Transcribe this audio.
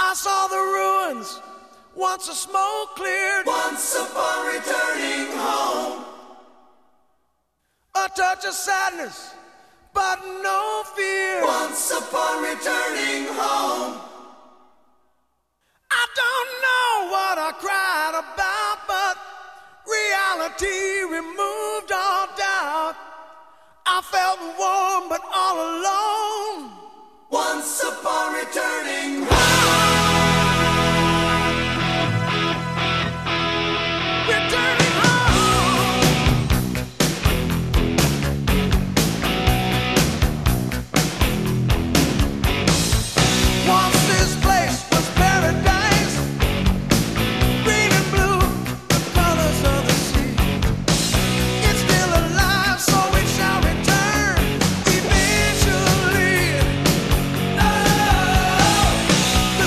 I saw the ruins once the smoke cleared. Once upon returning home, A touch of sadness, but no fear. once upon returning home, I don't know what I cried about, but reality removed all doubt. I felt warm but all alone. once upon returning home.